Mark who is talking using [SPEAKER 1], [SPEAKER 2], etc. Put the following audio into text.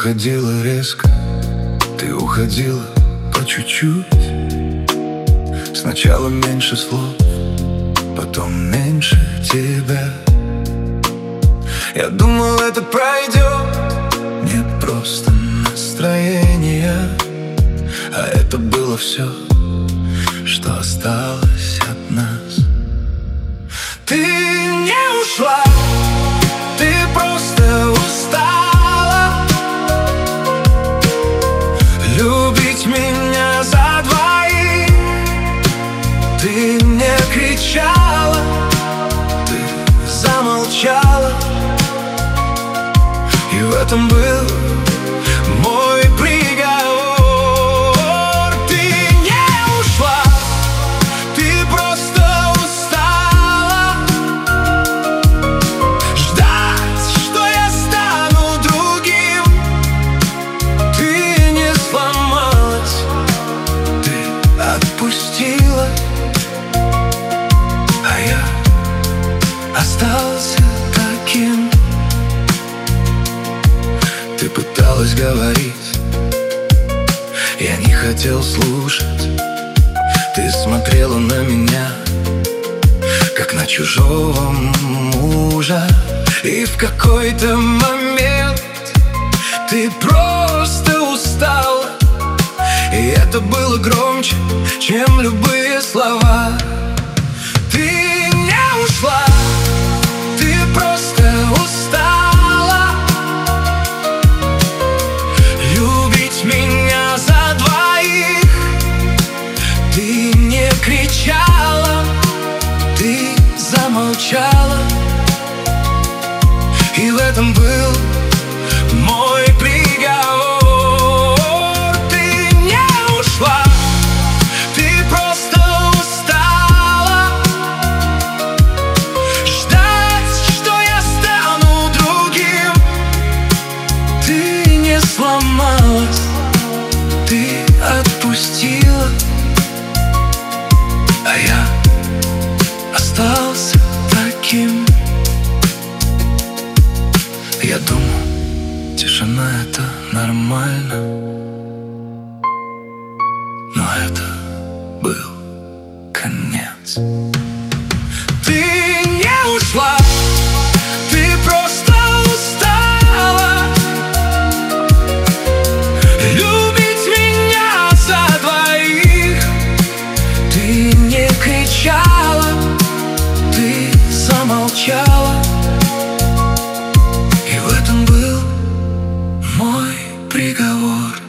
[SPEAKER 1] уходила резко, ты уходила по чуть-чуть. Сначала меньше слов, потом меньше тебя. Я думал, это пройдет, не просто настроение, а это было все, что осталось от нас. Ты не ушла, ты просто устала любить меня за двоих. Ты не кричала, ты замолчала, и в этом был мой приговор. Ты не ушла, ты просто устала ждать, что я стану другим. Ты не сломалась, ты отпустила, а я остался таким. Ты пыталась говорить, я не хотел слушать. Ты смотрела на меня, как на чужого мужа. И в какой-то момент ты просто устала, и это было громче, чем любые слова. Ты не ушла, ты просто устала любить меня за двоих. Ты не кричала, ты замолчала, и в этом был мой приговор. Ты не ушла, ты просто устала ждать, что я стану другим. Ты не сломалась, ты отпустила, а я остался таким. Я думал, тишина — это нормально, но это был конец. Ты не ушла, ты просто устала любить меня за двоих. Ты не кричала, ты замолчала, и в этом был мой приговор.